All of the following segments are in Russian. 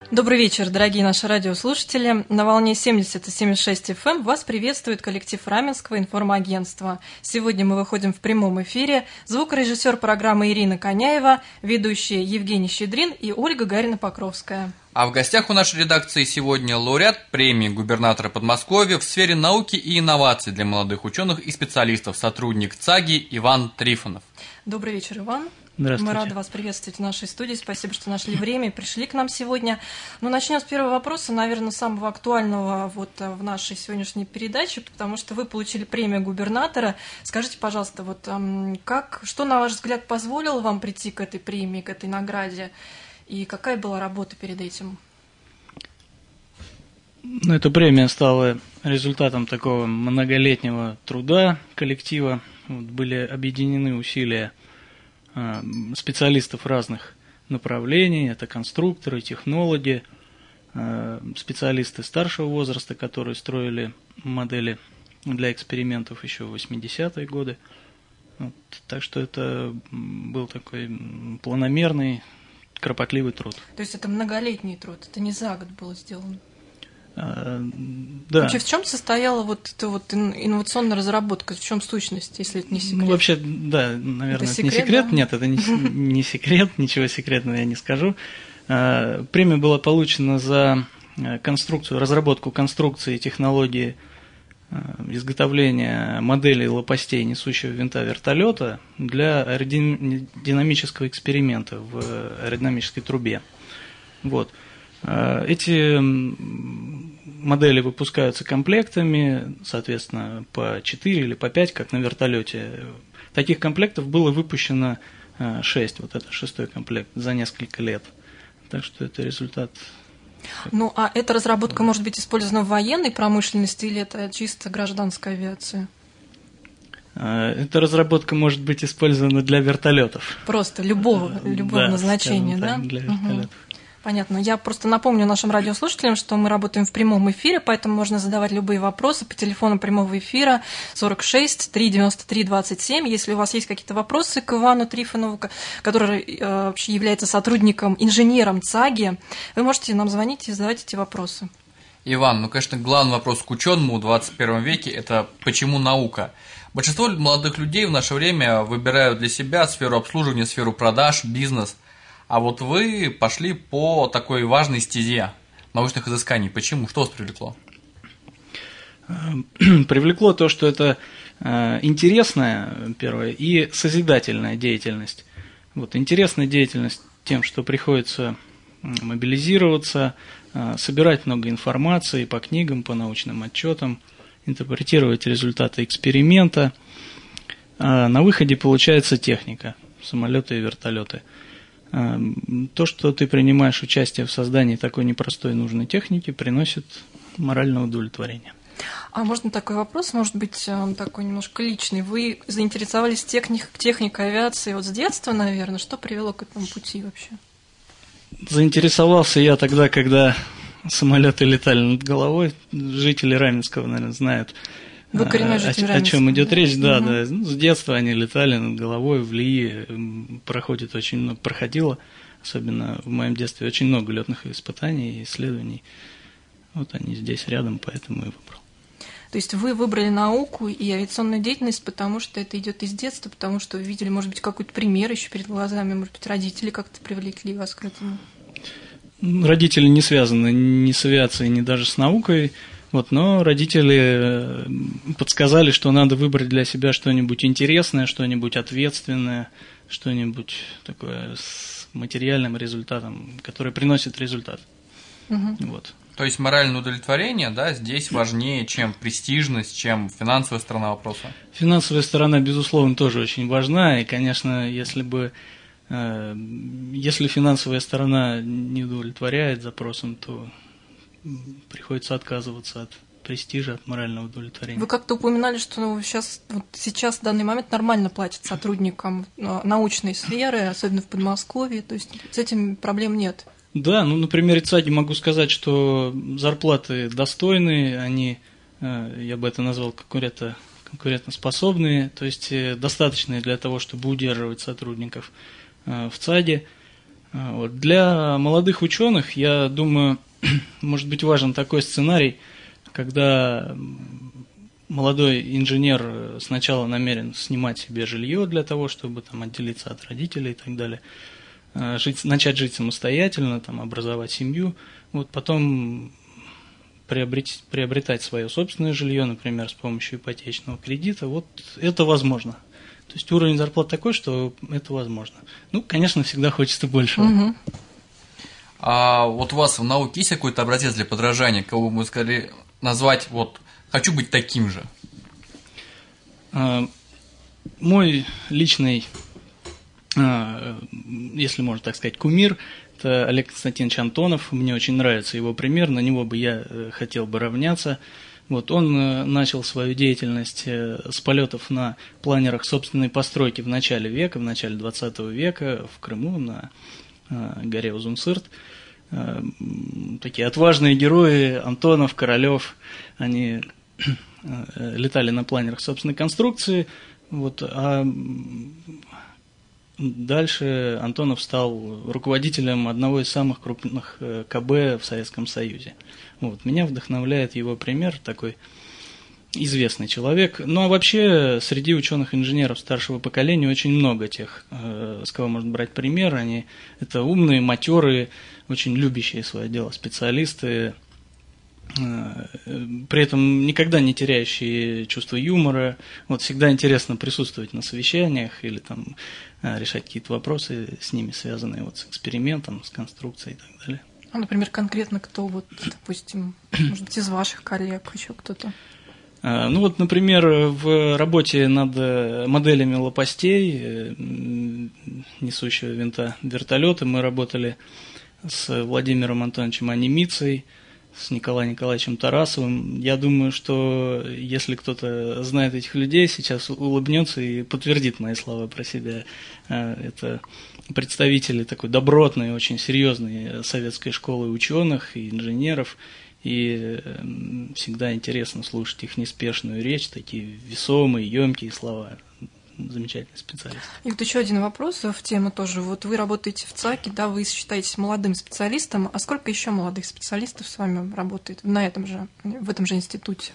Добрый вечер, дорогие наши радиослушатели. На волне 70,76 FM вас приветствует коллектив Раменского информагентства. Сегодня мы выходим в прямом эфире. Звукорежиссер программы Ирина Коняева, ведущие Евгений Щедрин и Ольга Гарина-Покровская. А в гостях у нашей редакции сегодня лауреат премии губернатора Подмосковья в сфере науки и инноваций для молодых ученых и специалистов, сотрудник ЦАГИ Иван Трифонов. Добрый вечер, Иван. Здравствуйте. Мы рады вас приветствовать в нашей студии. Спасибо, что нашли время и пришли к нам сегодня. Ну, начнем с первого вопроса, наверное, самого актуального в нашей сегодняшней передаче, потому что вы получили премию губернатора. Скажите, пожалуйста, что, на ваш взгляд, позволило вам прийти к этой премии, к этой награде, и какая была работа перед этим? Эта премия стала результатом такого многолетнего труда коллектива. Были объединены усилия специалистов разных направлений, это конструкторы, технологи, специалисты старшего возраста, которые строили модели для экспериментов еще в 80-е годы. Так что это был такой планомерный, кропотливый труд. То есть это многолетний труд, это не за год было сделано? Да. Вообще, в чем состояла эта инновационная разработка? В чем сущность, если это не секрет? Вообще, да, наверное, это не секрет. Да? Нет, это не секрет, ничего секретного я не скажу. Премия была получена за разработку конструкции и технологии изготовления моделей лопастей несущего винта вертолета для аэродинамического эксперимента в аэродинамической трубе. Эти модели выпускаются комплектами, соответственно, по 4 или по 5, как на вертолете. Таких комплектов было выпущено 6, это 6-й комплект за несколько лет. Так что это результат. А эта разработка может быть использована в военной промышленности или это чисто гражданская авиация? Эта разработка может быть использована для вертолетов. Просто любого назначения, да? Для вертолетов. Понятно. Я просто напомню нашим радиослушателям, что мы работаем в прямом эфире, поэтому можно задавать любые вопросы по телефону прямого эфира 46 393 27. Если у вас есть какие-то вопросы к Ивану Трифонову, который вообще является сотрудником, инженером ЦАГИ, вы можете нам звонить и задавать эти вопросы. Иван, конечно, главный вопрос к ученому в 21 веке – это почему наука? Большинство молодых людей в наше время выбирают для себя сферу обслуживания, сферу продаж, бизнес. А вы пошли по такой важной стезе научных изысканий. Почему? Что вас привлекло? Привлекло то, что это интересная, первое, и созидательная деятельность. Интересная деятельность тем, что приходится мобилизироваться, собирать много информации по книгам, по научным отчетам, интерпретировать результаты эксперимента. На выходе получается техника, самолеты и вертолеты. То, что ты принимаешь участие в создании такой непростой и нужной техники, приносит моральное удовлетворение. А можно такой вопрос, может быть, такой немножко личный. Вы заинтересовались техникой авиации с детства, наверное. Что привело к этому пути вообще? Заинтересовался я тогда, когда самолеты летали над головой. Жители Раменского, наверное, знают, Вы коренной житель о чем идет речь. Да, угу. да. С детства они летали над головой, в ЛИИ проходило, особенно в моем детстве, очень много летных испытаний и исследований. Они здесь рядом, поэтому и выбрал. То есть вы выбрали науку и авиационную деятельность, потому что это идет из детства, потому что вы видели, может быть, какой-то пример еще перед глазами, может быть, родители как-то привлекли вас к этому? Родители не связаны ни с авиацией, ни даже с наукой. Но родители подсказали, что надо выбрать для себя что-нибудь интересное, что-нибудь ответственное, что-нибудь такое с материальным результатом, которое приносит результат. Угу. То есть моральное удовлетворение, здесь важнее, чем престижность, чем финансовая сторона вопроса? Финансовая сторона, безусловно, тоже очень важна. И, конечно, если финансовая сторона не удовлетворяет запросам, то приходится отказываться от престижа, от морального удовлетворения. Вы как-то упоминали, что сейчас в данный момент нормально платят сотрудникам научной сферы, особенно в Подмосковье, то есть с этим проблем нет. Да, на примере ЦАГИ могу сказать, что зарплаты достойные, они, я бы это назвал, конкурентоспособные, то есть достаточные для того, чтобы удерживать сотрудников в ЦАГИ. Вот. Для молодых ученых, я думаю, может быть важен такой сценарий, когда молодой инженер сначала намерен снимать себе жилье для того, чтобы там отделиться от родителей и так далее, начать жить самостоятельно, там, образовать семью, вот, потом приобретать свое собственное жилье, например, с помощью ипотечного кредита, вот это возможно. То есть уровень зарплат такой, что это возможно. Ну, конечно, всегда хочется большего. Угу. А вот у вас в науке есть какой-то образец для подражания, кого вы сказали назвать, вот, хочу быть таким же? Мой личный, если можно так сказать, кумир – это Олег Константинович Антонов. Мне очень нравится его пример, на него бы я хотел бы равняться. Вот, он начал свою деятельность с полетов на планерах собственной постройки в начале века, в начале 20 века в Крыму на горе Узунсырт. Такие отважные герои Антонов, Королев, они летали на планерах собственной конструкции. Вот, а дальше Антонов стал руководителем одного из самых крупных КБ в Советском Союзе. Вот, меня вдохновляет его пример, такой известный человек. Ну а вообще среди ученых-инженеров старшего поколения очень много тех, с кого можно брать пример. Они это умные, матерые, очень любящие свое дело специалисты, при этом никогда не теряющие чувство юмора. Вот всегда интересно присутствовать на совещаниях или там решать какие-то вопросы с ними, связанные вот с экспериментом, с конструкцией и так далее. А, например, конкретно кто, вот, допустим, может быть, из ваших коллег, еще кто-то? Ну вот, например, в работе над моделями лопастей несущего винта вертолета мы работали с Владимиром Антоновичем Анимицей, с Николаем Николаевичем Тарасовым. Я думаю, что если кто-то знает этих людей, сейчас улыбнется и подтвердит мои слова про себя. Это представители такой добротной, очень серьезной советской школы ученых и инженеров. И всегда интересно слушать их неспешную речь, такие весомые, емкие слова. Замечательный специалист. И вот еще один вопрос в тему тоже. Вот вы работаете в ЦАКе, да, вы считаетесь молодым специалистом, а сколько еще молодых специалистов с вами работает в этом же институте?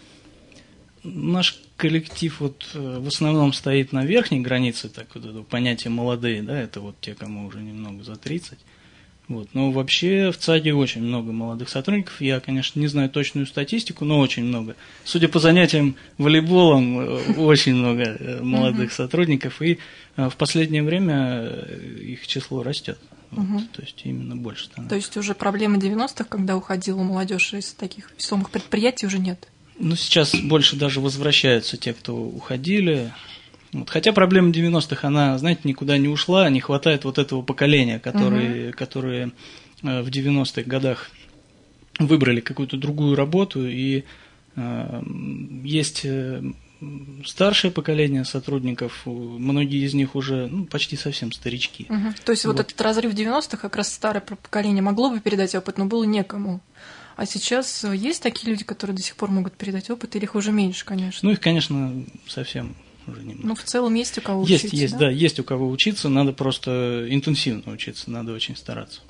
Наш коллектив вот в основном стоит на верхней границе, так вот это понятие молодые, да, это вот те, кому уже немного за 30. Вот. Но вообще в ЦАГе очень много молодых сотрудников. Я, конечно, не знаю точную статистику, но очень много. Судя по занятиям волейболом, очень много молодых сотрудников. И в последнее время их число растет. Вот. То есть именно больше становится. То есть уже проблемы 90-х, когда уходила молодежь из таких весомых предприятий, уже нет? Ну, сейчас больше даже возвращаются те, кто уходили. Вот. Хотя проблема 90-х, она, знаете, никуда не ушла, не хватает вот этого поколения, которые в 90-х годах выбрали какую-то другую работу, и есть старшее поколение сотрудников, многие из них уже почти совсем старички. То есть вот этот разрыв 90-х, как раз старое поколение могло бы передать опыт, но было некому. А сейчас есть такие люди, которые до сих пор могут передать опыт, или их уже меньше, конечно? Ну, их, конечно, совсем уже немного. Ну, в целом есть у кого учиться, есть, да, есть у кого учиться, надо просто интенсивно учиться, надо очень стараться.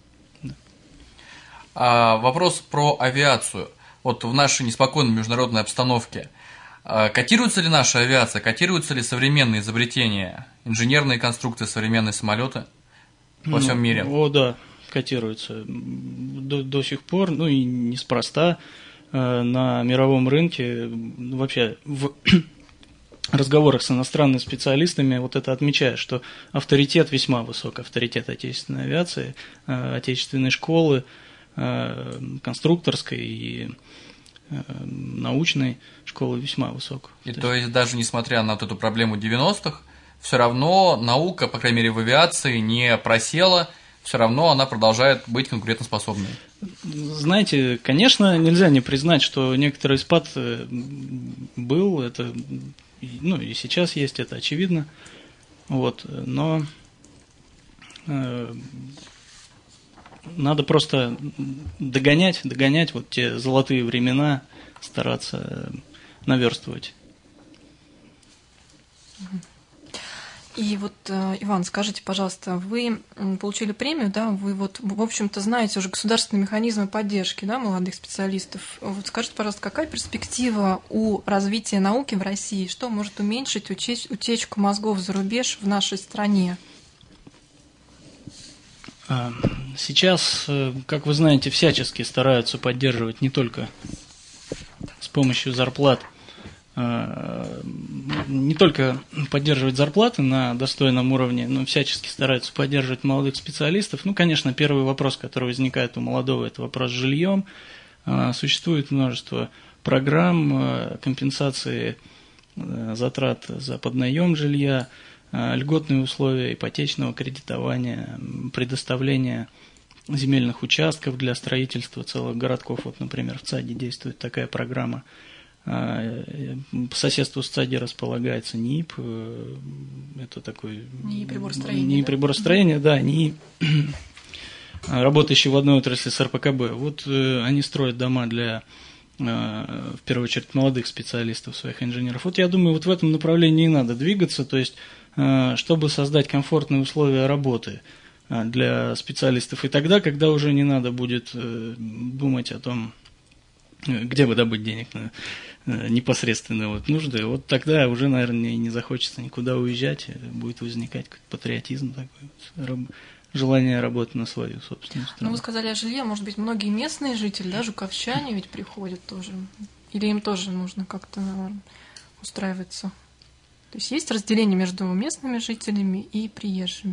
Да. Вопрос про авиацию. Вот в нашей неспокойной международной обстановке котируется ли наша авиация, котируются ли современные изобретения, инженерные конструкции, современные самолеты во всем мире? О, да, котируются до сих пор, ну и неспроста на мировом рынке, вообще в разговорах с иностранными специалистами вот это отмечает, что авторитет весьма высок, авторитет отечественной авиации, отечественной школы, конструкторской и научной школы весьма высок. И то есть даже несмотря на вот эту проблему 90-х, все равно наука, по крайней мере в авиации, не просела, все равно она продолжает быть конкурентоспособной. Знаете, конечно, нельзя не признать, что некоторый спад был, это, ну и сейчас есть, это очевидно, вот, но надо просто догонять вот те золотые времена, стараться наверстывать. И вот, Иван, скажите, пожалуйста, вы получили премию, да, вы вот, в общем-то, знаете уже государственные механизмы поддержки, да, молодых специалистов. Вот скажите, пожалуйста, какая перспектива у развития науки в России? Что может уменьшить утечку мозгов за рубеж в нашей стране? Сейчас, как вы знаете, всячески стараются поддерживать не только с помощью зарплат, не только поддерживать зарплаты на достойном уровне, но всячески стараются поддерживать молодых специалистов. Ну, конечно, первый вопрос, который возникает у молодого, это вопрос с жильем. Существует множество программ компенсации затрат за поднаем жилья, льготные условия ипотечного кредитования, предоставление земельных участков для строительства целых городков. Вот, например, в ЦАДе действует такая программа. По соседству с ЦАДе располагается НИИП, это такой... НИИ приборостроения. НИИ приборостроения, да, НИИ, работающий в одной отрасли с РПКБ. Вот они строят дома для, в первую очередь, молодых специалистов, своих инженеров. Вот я думаю, вот в этом направлении и надо двигаться, то есть, чтобы создать комфортные условия работы для специалистов. И тогда, когда уже не надо будет думать о том, где бы добыть денег на непосредственно вот нужды, вот тогда уже, наверное, не захочется никуда уезжать, будет возникать какой-то патриотизм такой, желание работать на свою собственную страну. Ну, вы сказали о жилье, может быть, многие местные жители, да, жуковчане ведь приходят тоже, или им тоже нужно как-то устраиваться? То есть есть разделение между местными жителями и приезжими?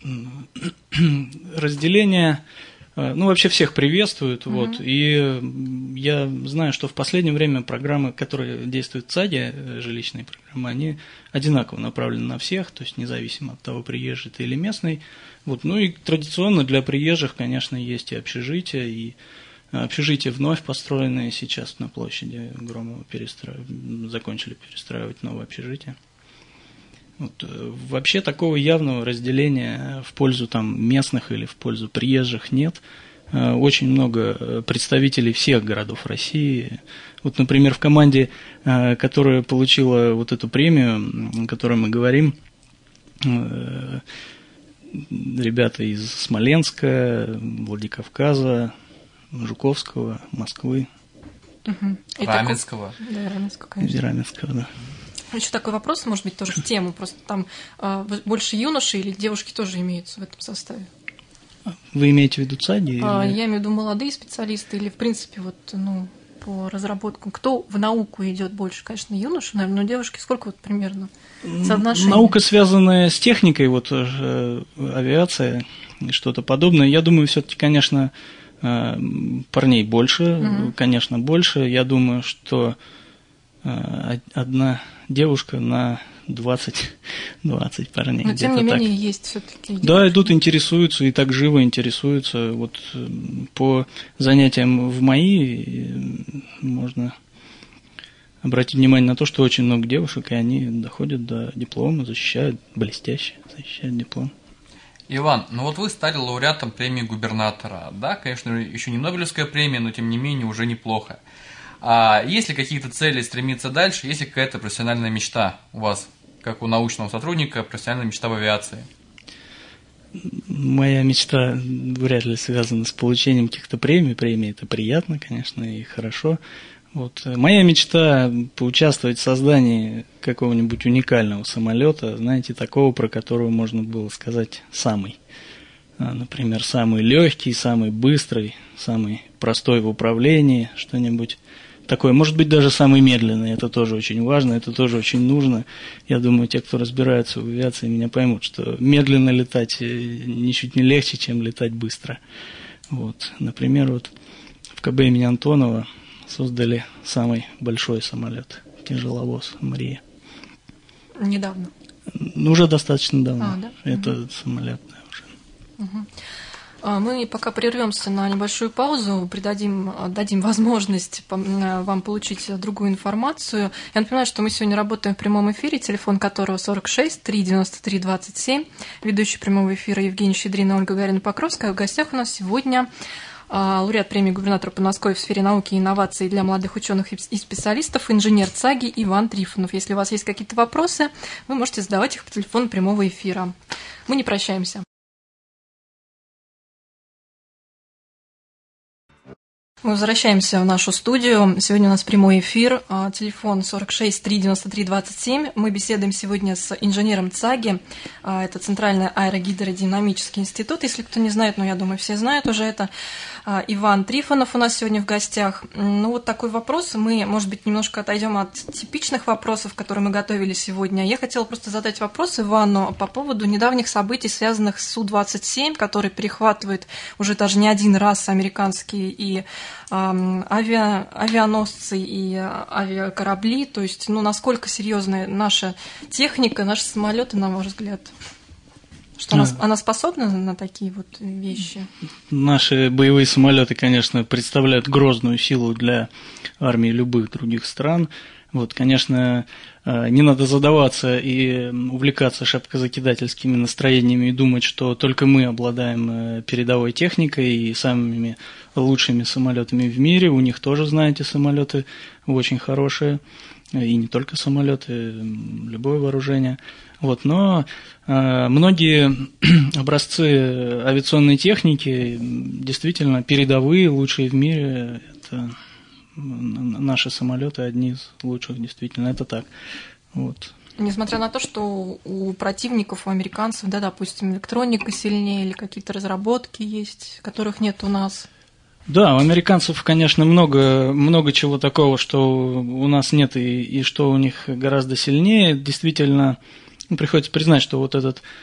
Разделение... Ну, вообще всех приветствуют, вот, и я знаю, что в последнее время программы, которые действуют в ЦАДе, жилищные программы, они одинаково направлены на всех, то есть независимо от того, приезжий ты или местный, вот, ну и традиционно для приезжих, конечно, есть и общежития вновь построенные сейчас на площади Громова, закончили перестраивать новое общежитие. Вот, вообще такого явного разделения в пользу там местных или в пользу приезжих нет. Очень много представителей всех городов России. Вот, например, в команде, которая получила вот эту премию, о которой мы говорим, ребята из Смоленска, Владикавказа, Жуковского, Москвы. Раменского. Да, Раменского, конечно. Раменского, да. Еще такой вопрос, может быть, тоже в тему. Просто там больше юношей или девушки тоже имеются в этом составе? Вы имеете в виду ЦАДе? Я имею в виду молодые специалисты или, в принципе, вот, ну, по разработкам. Кто в науку идет больше? Конечно, юноши, наверное, но девушки сколько вот примерно соотношение? Наука, связанная с техникой, вот авиация и что-то подобное. Я думаю, все-таки, конечно, парней больше, конечно, больше. Я думаю, что одна девушка на 20 парней. Но тем не менее есть все-таки. Да, идут, интересуются и так живо интересуются. Вот по занятиям в МАИ можно обратить внимание на то, что очень много девушек, и они доходят до диплома, защищают блестяще, защищают диплом. Иван, ну вот вы стали лауреатом премии губернатора. Да, конечно, еще не Нобелевская премия, но тем не менее уже неплохо. А есть ли какие-то цели стремиться дальше? Есть ли какая-то профессиональная мечта у вас, как у научного сотрудника, профессиональная мечта в авиации? Моя мечта вряд ли связана с получением каких-то премий. Премии – это приятно, конечно, и хорошо. Вот. Моя мечта – поучаствовать в создании какого-нибудь уникального самолета, знаете, такого, про которого можно было сказать самый. Например, самый легкий, самый быстрый, самый простой в управлении, что-нибудь такое. Может быть, даже самый медленный. Это тоже очень важно, это тоже очень нужно. Я думаю, те, кто разбирается в авиации, меня поймут, что медленно летать ничуть не легче, чем летать быстро. Вот. Например, вот в КБ имени Антонова создали самый большой самолет, тяжеловоз «Мрия». Недавно? Уже достаточно давно. Да? Это самолет, да, уже. Мы пока прервемся на небольшую паузу, дадим возможность вам получить другую информацию. Я напоминаю, что мы сегодня работаем в прямом эфире, телефон которого 46 393 27. Ведущий прямого эфира Евгения Щедрина, Ольга Гарина-Покровская. В гостях у нас сегодня лауреат премии губернатора Подмосковья в сфере науки и инноваций для молодых ученых и специалистов, инженер ЦАГИ Иван Трифонов. Если у вас есть какие-то вопросы, вы можете задавать их по телефону прямого эфира. Мы не прощаемся. Мы возвращаемся в нашу студию. Сегодня у нас прямой эфир. Телефон 46 393 27. Мы беседуем сегодня с инженером ЦАГИ. Это Центральный аэрогидродинамический институт. Если кто не знает, но я думаю, все знают уже это. Иван Трифонов у нас сегодня в гостях. Ну, вот такой вопрос. Мы, может быть, немножко отойдем от типичных вопросов, которые мы готовили сегодня. Я хотела просто задать вопрос Ивану по поводу недавних событий, связанных с Су-27, который перехватывает уже даже не один раз американские и авианосцы и авиакорабли. То есть, ну, насколько серьезная наша техника, наши самолеты, на ваш взгляд? Что она способна на такие вот вещи? Наши боевые самолеты, конечно, представляют грозную силу для армии любых других стран. Вот, конечно, не надо задаваться и увлекаться шапкозакидательскими настроениями и думать, что только мы обладаем передовой техникой и самыми лучшими самолетами в мире. У них тоже, знаете, самолеты очень хорошие. И не только самолеты, любое вооружение. Вот, но многие образцы авиационной техники действительно передовые, лучшие в мире. Это наши самолеты одни из лучших, действительно, это так. Вот. Несмотря на то, что у противников, у американцев, да, допустим, электроника сильнее или какие-то разработки есть, которых нет у нас. Да, у американцев, конечно, много чего такого, что у нас нет и что у них гораздо сильнее. Действительно, приходится признать, что вот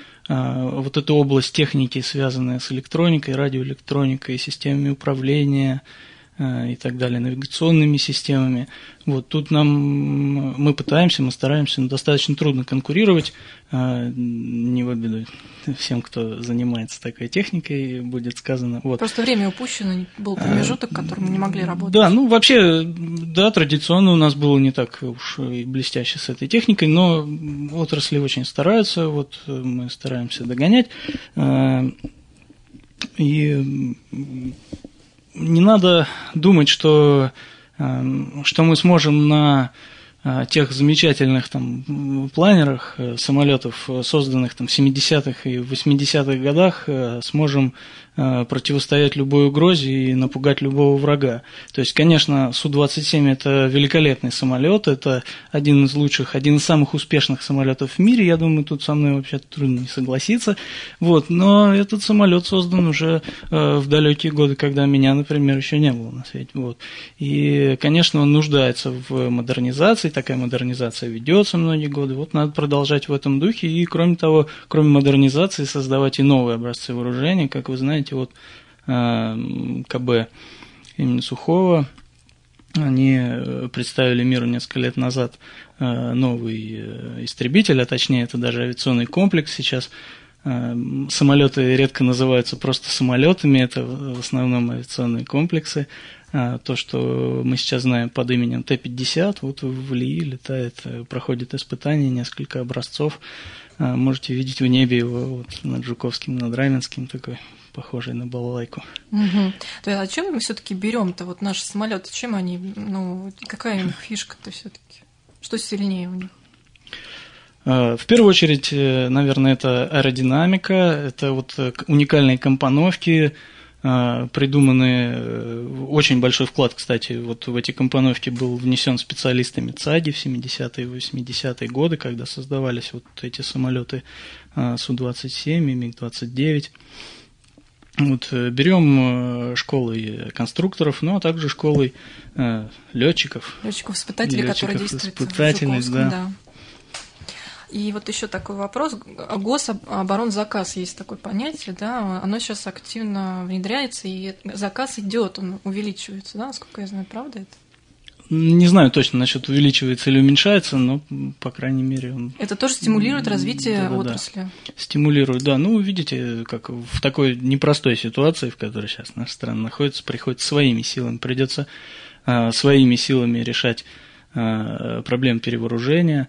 эту область техники, связанная с электроникой, радиоэлектроникой, системами управления и так далее, навигационными системами. Вот тут мы стараемся, но достаточно трудно конкурировать. Не в обиду всем, кто занимается такой техникой, будет сказано. Вот. Просто время упущено, был промежуток, который мы не могли работать. Да, ну вообще, да, традиционно у нас было не так уж и блестяще с этой техникой, но отрасли очень стараются, вот мы стараемся догонять. И не надо думать, что мы сможем на тех замечательных там планерах самолетов, созданных там в 70-х и 80-х годах, сможем противостоять любой угрозе и напугать любого врага. То есть, конечно, Су-27 – это великолепный самолет, это один из самых успешных самолетов в мире, я думаю, тут со мной вообще трудно не согласиться. Вот, но этот самолет создан уже в далекие годы, когда меня, например, еще не было на свете. Вот. И, конечно, он нуждается в модернизации, такая модернизация ведется многие годы, вот надо продолжать в этом духе, и, кроме того, кроме модернизации, создавать и новые образцы вооружения, как вы знаете, вот КБ имени Сухого, они представили миру несколько лет назад новый истребитель, а точнее это даже авиационный комплекс сейчас. Самолеты редко называются просто самолетами, это в основном авиационные комплексы. То, что мы сейчас знаем под именем Т-50, вот в Лии летает, проходит испытания, несколько образцов. Можете видеть в небе его вот над Жуковским, над Раменским, такой похожий на балалайку. Угу. То есть, а чем мы все-таки берем-то вот наши самолеты? Чем они, какая у них фишка-то все-таки? Что сильнее у них? В первую очередь, наверное, это аэродинамика, это вот уникальные компоновки, придуманные, очень большой вклад, кстати, вот в эти компоновки был внесен специалистами ЦАГИ в 70-е и 80-е годы, когда создавались вот эти самолеты Су-27 и МиГ-29. Вот, берем школой конструкторов, но также школой летчиков. Летчиков-испытателей, которые действуют в Жуковском, да. И вот еще такой вопрос. Гособоронзаказ, есть такое понятие, да, оно сейчас активно внедряется, и заказ идет, он увеличивается, да, насколько я знаю, правда это? Не знаю точно насчет увеличивается или уменьшается, но, по крайней мере, он... Это тоже стимулирует развитие отрасли? Да. Стимулирует, да. Ну, видите, как в такой непростой ситуации, в которой сейчас наша страна находится, приходится своими силами, придется своими силами решать проблем перевооружения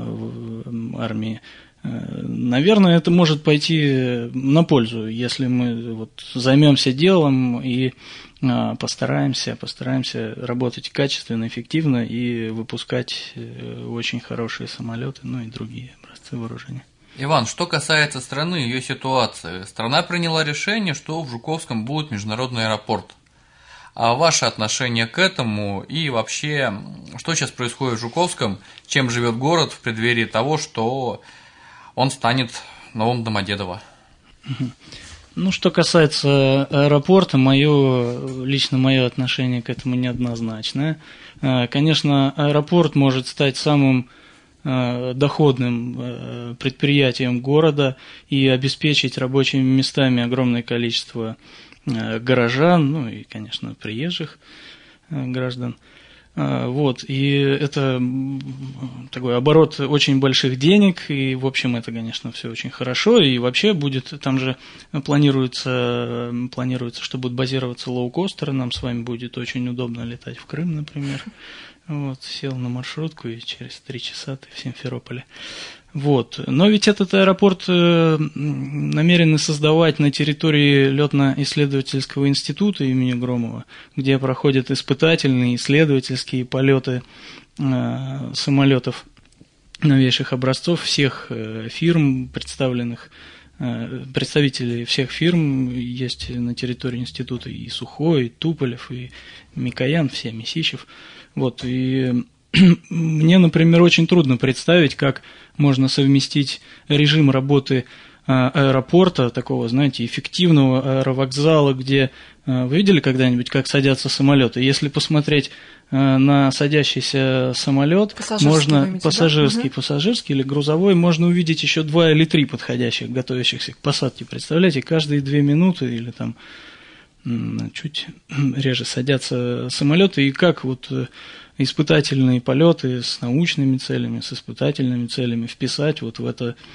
в армии. Наверное, это может пойти на пользу, если мы вот займемся делом и постараемся работать качественно, эффективно и выпускать очень хорошие самолеты, ну и другие образцы вооружения. Иван, что касается страны и ее ситуации, страна приняла решение, что в Жуковском будет международный аэропорт. А ваше отношение к этому и вообще, что сейчас происходит в Жуковском, чем живет город в преддверии того, что он станет новым Домодедово? Ну, что касается аэропорта, лично мое отношение к этому неоднозначное. Конечно, аэропорт может стать самым доходным предприятием города и обеспечить рабочими местами огромное количество горожан, ну и, конечно, приезжих граждан. Вот, и это такой оборот очень больших денег, и, в общем, это, конечно, все очень хорошо, и вообще будет, там же планируется, что будут базироваться лоукостеры, нам с вами будет очень удобно летать в Крым, например. Вот, сел на маршрутку, и через 3 часа ты в Симферополе. Вот. Но ведь этот аэропорт намерены создавать на территории летно-исследовательского института имени Громова, где проходят испытательные, исследовательские полеты самолетов новейших образцов всех фирм, представители всех фирм есть на территории института, и Сухой, и Туполев, и Микоян, все, Месищев. Вот, и мне, например, очень трудно представить, как можно совместить режим работы аэропорта, такого, знаете, эффективного аэровокзала, где вы видели когда-нибудь, как садятся самолеты? Если посмотреть на садящийся самолет, можно пассажирский или грузовой, можно увидеть еще 2 или 3 подходящих, готовящихся к посадке. Представляете, каждые 2 минуты или там чуть реже садятся самолеты, и как вот испытательные полеты с научными целями, с испытательными целями вписать вот в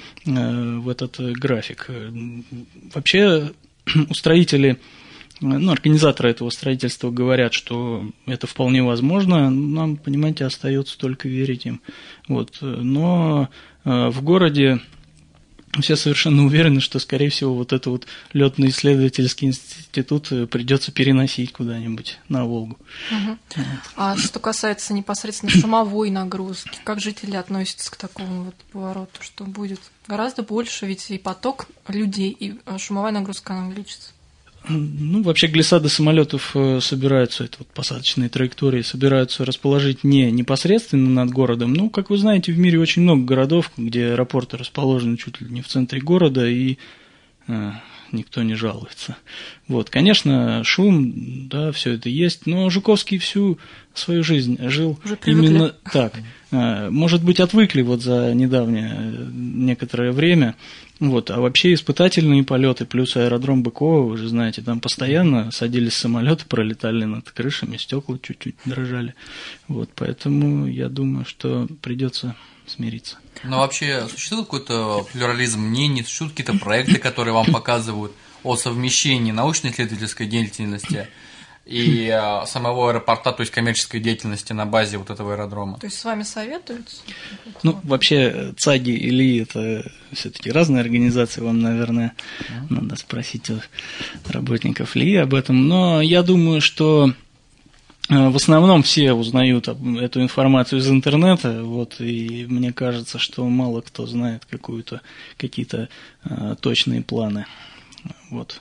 этот график. Вообще устроители, организаторы этого строительства говорят, что это вполне возможно, нам, понимаете, остается только верить им. Вот. Но в городе все совершенно уверены, что, скорее всего, вот этот вот летно-исследовательский институт придется переносить куда-нибудь на Волгу. Угу. А что касается непосредственно шумовой нагрузки, как жители относятся к такому вот повороту, что будет гораздо больше, ведь и поток людей, и шумовая нагрузка, она увеличится? Ну, вообще глиссады самолетов собираются, это вот посадочные траектории, собираются расположить не непосредственно над городом. Ну, как вы знаете, в мире очень много городов, где аэропорты расположены чуть ли не в центре города, и никто не жалуется. Вот, конечно, шум, да, все это есть, но Жуковский всю свою жизнь жил именно так. Может быть, отвыкли вот за недавнее некоторое время. Вот, а вообще испытательные полеты плюс аэродром Быкова, вы же знаете, там постоянно садились самолеты, пролетали над крышами, стекла чуть-чуть дрожали. Вот, поэтому я думаю, что придется смириться. Но вообще существует какой-то плюрализм мнений, существуют какие-то проекты, которые вам показывают о совмещении научно-исследовательской деятельности и самого аэропорта, то есть коммерческой деятельности на базе вот этого аэродрома? То есть с вами советуются? Ну, вообще, ЦАГИ и ЛИ – это все-таки разные организации, вам, наверное, надо спросить у работников ЛИ об этом. Но я думаю, что в основном все узнают эту информацию из интернета, вот, и мне кажется, что мало кто знает какие-то точные планы. Вот.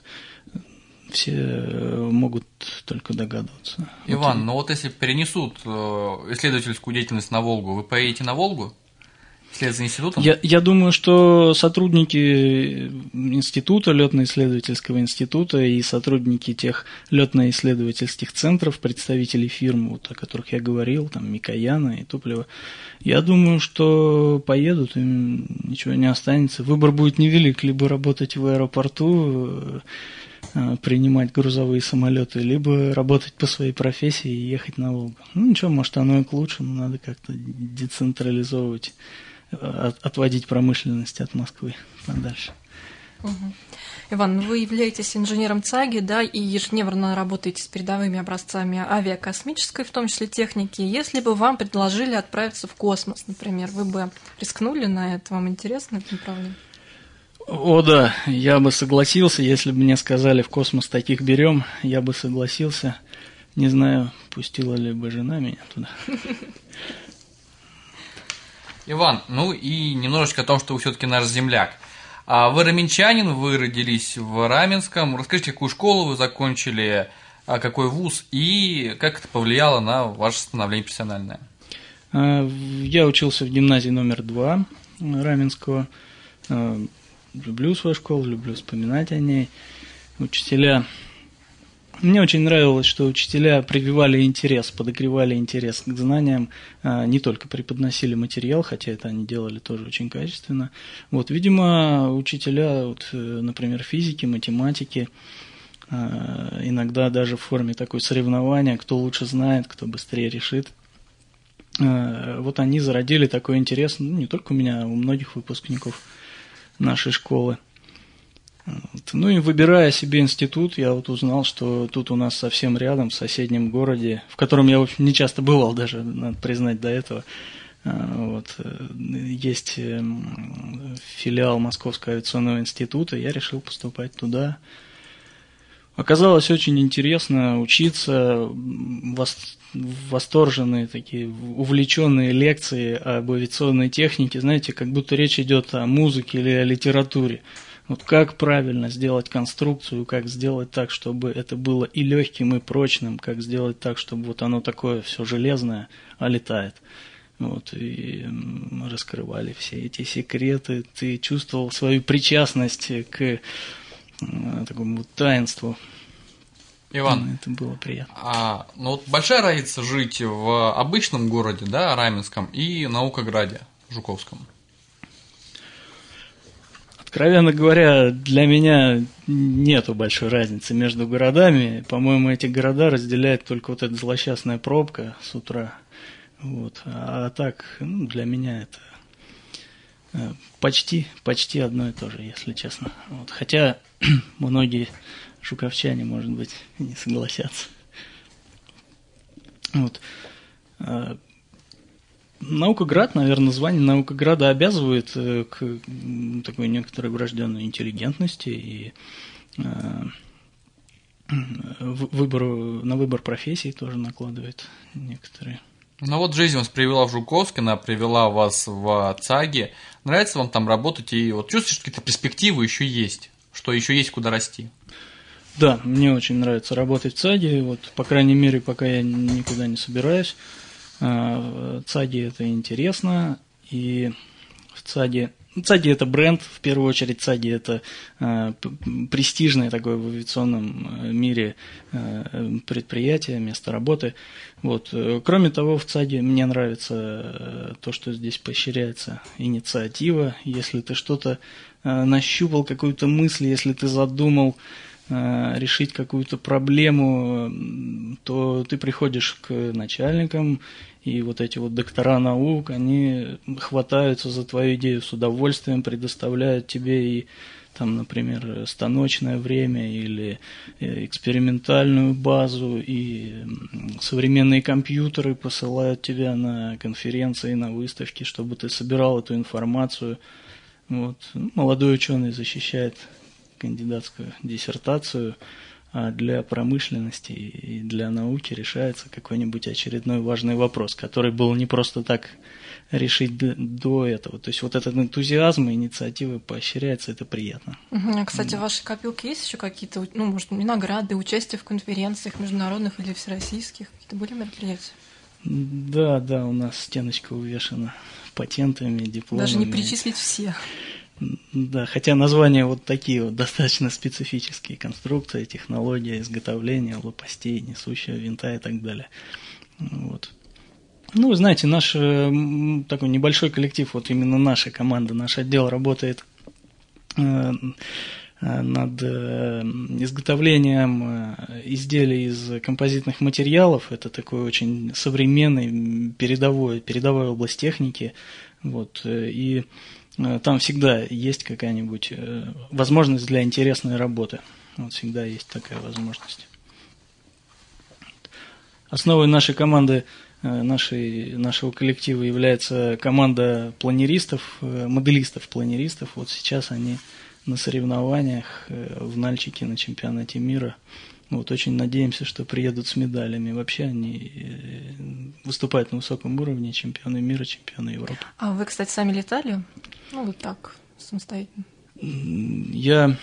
Все могут только догадываться. Иван, но вот если перенесут исследовательскую деятельность на Волгу, вы поедете на Волгу? Вслед за институтом? Я думаю, что сотрудники института, летно-исследовательского института и сотрудники тех летно-исследовательских центров, представителей фирм, вот, о которых я говорил, там Микояна и Туполева, я думаю, что поедут, им ничего не останется. Выбор будет невелик, либо работать в аэропорту, принимать грузовые самолеты, либо работать по своей профессии и ехать на Волгу. Ну ничего, может оно и к лучшему, надо как-то децентрализовывать, отводить промышленность от Москвы подальше. Угу. Иван, вы являетесь инженером ЦАГИ, да, и ежедневно работаете с передовыми образцами авиакосмической, в том числе техники. Если бы вам предложили отправиться в космос, например, вы бы рискнули на это? Вам интересно это направление? О да, я бы согласился, если бы мне сказали, в космос таких берем, я бы согласился. Не знаю, пустила ли бы жена меня туда. Иван, ну и немножечко о том, что вы все-таки наш земляк. Вы раменчанин, вы родились в Раменском. Расскажите, какую школу вы закончили, какой вуз и как это повлияло на ваше становление профессиональное? Я учился в гимназии номер 2 Раменского. Люблю свою школу, люблю вспоминать о ней. Учителя... Мне очень нравилось, что учителя прививали интерес, подогревали интерес к знаниям, не только преподносили материал, хотя это они делали тоже очень качественно. Вот, видимо, учителя, вот, например, физики, математики, иногда даже в форме такой соревнования, кто лучше знает, кто быстрее решит. Вот они зародили такой интерес, ну, не только у меня, а у многих выпускников нашей школы. Ну и выбирая себе институт, я вот узнал, что тут у нас совсем рядом, в соседнем городе, в котором я, в общем, не часто бывал даже, надо признать, до этого, вот, есть филиал Московского авиационного института, я решил поступать туда. Оказалось очень интересно учиться, восторженные такие, увлеченные лекции об авиационной технике, знаете, как будто речь идет о музыке или о литературе. Вот как правильно сделать конструкцию, как сделать так, чтобы это было и легким, и прочным, как сделать так, чтобы вот оно такое все железное, а летает. Вот, и раскрывали все эти секреты, ты чувствовал свою причастность к такому таинству. Иван, это было приятно. Ну вот большая разница жить в обычном городе, да, Раменском, и Наукограде, Жуковском? Откровенно говоря, для меня нету большой разницы между городами. По-моему, эти города разделяет только вот эта злосчастная пробка с утра. Вот. А так, ну, для меня это почти одно и то же, если честно. Вот. Хотя многие жуковчане, может быть, не согласятся. Вот. Наукоград, наверное, название Наукограда обязывает к такой некоторой врожденной интеллигентности и на выбор профессий тоже накладывает некоторые. Ну вот жизнь вас привела в Жуковск, она привела вас в ЦАГе. Нравится вам там работать и вот чувствуешь, что какие-то перспективы еще есть, что еще есть куда расти? Да, мне очень нравится работать в ЦАГе, вот, по крайней мере, пока я никуда не собираюсь. ЦАГе это интересно, и в ЦАГе это бренд, в первую очередь ЦАГе это престижное такое в авиационном мире предприятие, место работы. Вот. Кроме того, в ЦАГе мне нравится то, что здесь поощряется инициатива. Если ты что-то нащупал, какую-то мысль, если ты задумал решить какую-то проблему, то ты приходишь к начальникам, и вот эти вот доктора наук, они хватаются за твою идею с удовольствием, предоставляют тебе и там, например, станочное время или экспериментальную базу, и современные компьютеры посылают тебя на конференции, на выставки, чтобы ты собирал эту информацию. Вот. Молодой ученый защищает кандидатскую диссертацию, а для промышленности и для науки решается какой-нибудь очередной важный вопрос, который был не просто так решить до этого. То есть вот этот энтузиазм и инициатива поощряется, это приятно. Кстати, в вашей копилке есть еще какие-то, ну, может, награды, участие в конференциях международных или всероссийских? Какие-то были мероприятия? Да, у нас стеночка увешана патентами, дипломами. Даже не перечислить все. Да, хотя названия вот такие вот достаточно специфические: конструкция, технология, изготовление лопастей, несущего винта и так далее. Вот. Ну, вы знаете, наш такой небольшой коллектив, вот именно наша команда, наш отдел работает над изготовлением изделий из композитных материалов. Это такой очень современный, передовой область техники. Вот, и там всегда есть какая-нибудь возможность для интересной работы. Вот всегда есть такая возможность. Основой нашей команды, нашего коллектива является команда планеристов, моделистов-планеристов. Вот сейчас они на соревнованиях в Нальчике на чемпионате мира. Вот, очень надеемся, что приедут с медалями. Вообще они выступают на высоком уровне, чемпионы мира, чемпионы Европы. А вы, кстати, сами летали? Ну, вот так, самостоятельно. У меня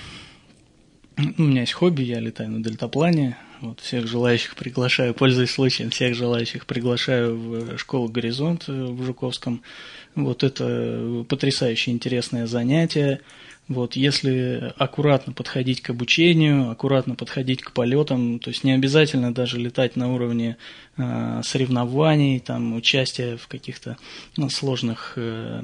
есть хобби, я летаю на дельтаплане. Вот, всех желающих приглашаю, пользуясь случаем, всех желающих приглашаю в школу «Горизонт» в Жуковском. Вот это потрясающе интересное занятие. Вот, если аккуратно подходить к обучению, аккуратно подходить к полетам, то есть не обязательно даже летать на уровне соревнований, там, участия в каких-то сложных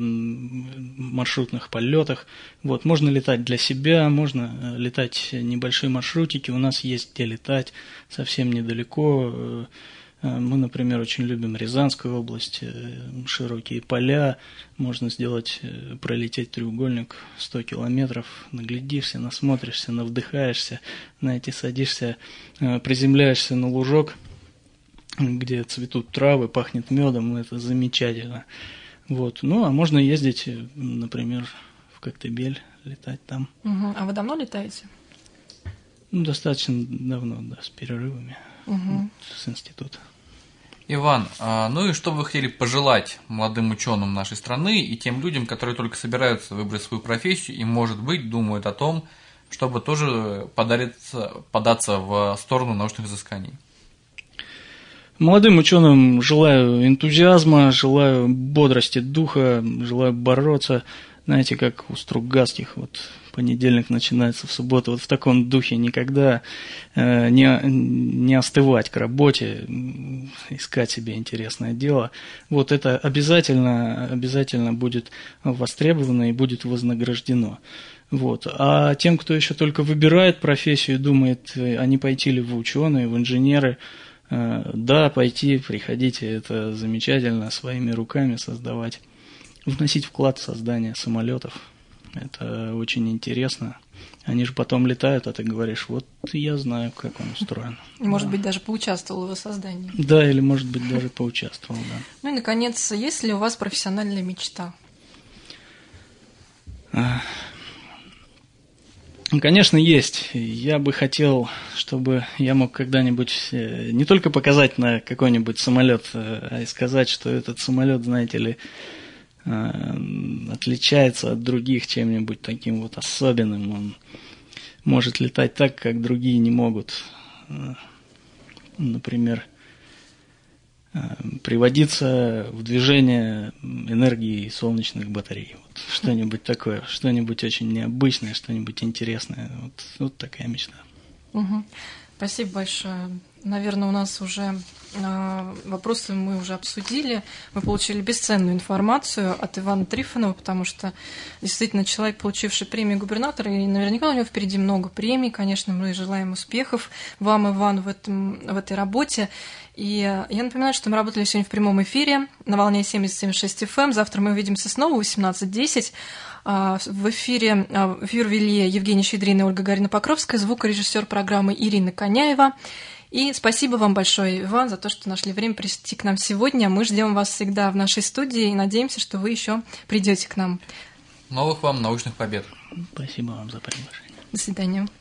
маршрутных полетах. Вот, можно летать для себя, можно летать небольшие маршрутики, у нас есть где летать совсем недалеко. Мы, например, очень любим Рязанскую область, широкие поля, можно сделать, пролететь треугольник 100 километров, наглядишься, насмотришься, навдыхаешься, знаете, садишься, приземляешься на лужок, где цветут травы, пахнет медом, это замечательно. Вот. Ну, а можно ездить, например, в Коктебель, летать там. А вы давно летаете? Достаточно давно, да, с перерывами. С института. Иван, ну и что вы хотели пожелать молодым ученым нашей страны и тем людям, которые только собираются выбрать свою профессию и, может быть, думают о том, чтобы тоже податься в сторону научных изысканий? Молодым ученым желаю энтузиазма, желаю бодрости духа, желаю бороться. Знаете, как у Стругацких, вот понедельник начинается в субботу, вот в таком духе никогда не остывать к работе, искать себе интересное дело. Вот это обязательно будет востребовано и будет вознаграждено. Вот. А тем, кто еще только выбирает профессию и думает, а не пойти ли в ученые, в инженеры, да, пойти, приходите, это замечательно, своими руками создавать. Вносить вклад в создание самолетов. Это очень интересно. Они же потом летают, а ты говоришь, вот я знаю, как он устроен. Может быть, даже поучаствовал в его создании. Да, или, может быть, даже поучаствовал, да. Ну и, наконец, есть ли у вас профессиональная мечта? Конечно, есть. Я бы хотел, чтобы я мог когда-нибудь не только показать на какой-нибудь самолет, а и сказать, что этот самолет, знаете ли, отличается от других чем-нибудь таким вот особенным. Он может летать так, как другие не могут. Например, приводиться в движение энергии солнечных батарей. Вот что-нибудь такое, что-нибудь очень необычное, что-нибудь интересное. Вот такая мечта. Спасибо большое. Наверное, у нас уже вопросы мы уже обсудили. Мы получили бесценную информацию от Ивана Трифонова, потому что действительно человек, получивший премию губернатора, и наверняка у него впереди много премий. Конечно, мы желаем успехов вам, Иван, в этой работе. И я напоминаю, что мы работали сегодня в прямом эфире на волне 70,76 FM. Завтра мы увидимся снова в 18:10. В эфир вели Евгений Щедрин и Ольга Гарина-Покровская, звукорежиссер программы Ирина Коняева. И спасибо вам большое, Иван, за то, что нашли время прийти к нам сегодня. Мы ждем вас всегда в нашей студии и надеемся, что вы еще придете к нам. Новых вам научных побед. Спасибо вам за приглашение. До свидания.